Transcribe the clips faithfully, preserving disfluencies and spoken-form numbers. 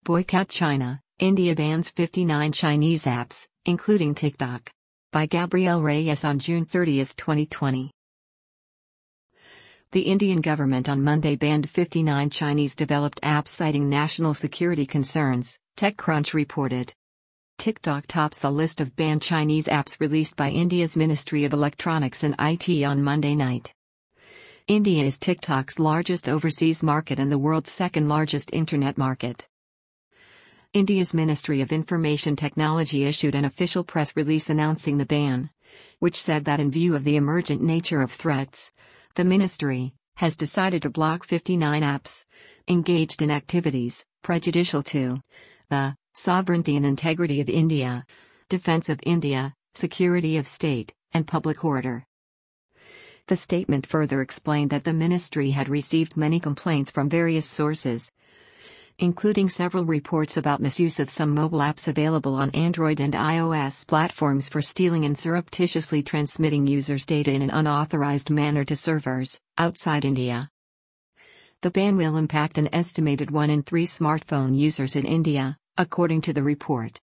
Boycott China, India bans fifty-nine Chinese apps, including TikTok. By Gabrielle Reyes on June thirtieth, twenty twenty. The Indian government on Monday banned fifty-nine Chinese-developed apps citing national security concerns, TechCrunch reported. TikTok tops the list of banned Chinese apps released by India's Ministry of Electronics and I T on Monday night. India is TikTok's largest overseas market and the world's second-largest internet market. India's Ministry of Information Technology issued an official press release announcing the ban, which said that in view of the emergent nature of threats, the ministry has decided to block fifty-nine apps engaged in activities prejudicial to the sovereignty and integrity of India, defense of India, security of state, and public order. The statement further explained that the ministry had received many complaints from various sources, including several reports about misuse of some mobile apps available on Android and iOS platforms for stealing and surreptitiously transmitting users' data in an unauthorized manner to servers outside India. The ban will impact an estimated one in three smartphone users in India, according to the report.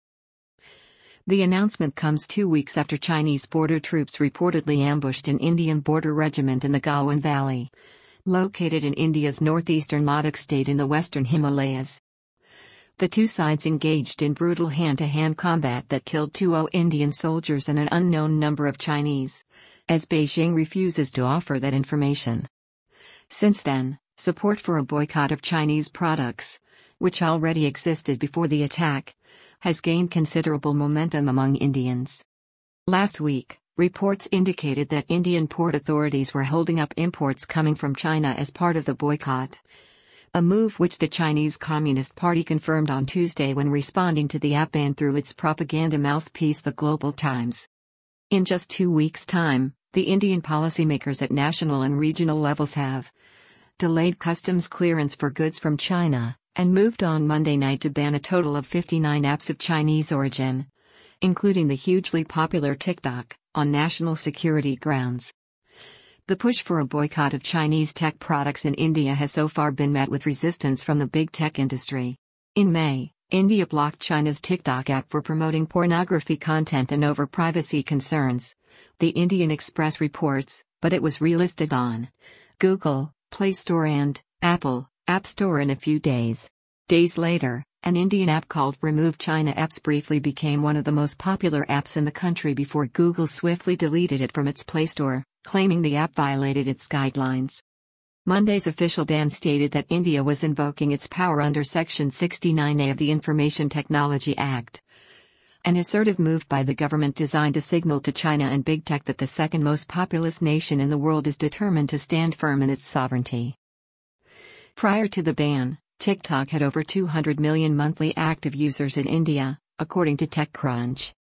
The announcement comes two weeks after Chinese border troops reportedly ambushed an Indian border regiment in the Galwan Valley, located in India's northeastern Ladakh state in the western Himalayas. The two sides engaged in brutal hand-to-hand combat that killed two Indian soldiers and an unknown number of Chinese, as Beijing refuses to offer that information. Since then, support for a boycott of Chinese products, which already existed before the attack, has gained considerable momentum among Indians. Last week, reports indicated that Indian port authorities were holding up imports coming from China as part of the boycott, a move which the Chinese Communist Party confirmed on Tuesday when responding to the app ban through its propaganda mouthpiece the Global Times. In just two weeks' time, the Indian policymakers at national and regional levels have delayed customs clearance for goods from China, and moved on Monday night to ban a total of fifty-nine apps of Chinese origin, including the hugely popular TikTok, on national security grounds. The push for a boycott of Chinese tech products in India has so far been met with resistance from the big tech industry. In May, India blocked China's TikTok app for promoting pornography content and over privacy concerns, the Indian Express reports, but it was relisted on Google Play Store and Apple App Store in a few days. Days later, an Indian app called Remove China Apps briefly became one of the most popular apps in the country before Google swiftly deleted it from its Play Store, claiming the app violated its guidelines. Monday's official ban stated that India was invoking its power under Section sixty-nine A of the Information Technology Act, an assertive move by the government designed to signal to China and big tech that the second most populous nation in the world is determined to stand firm in its sovereignty. Prior to the ban, TikTok had over two hundred million monthly active users in India, according to TechCrunch.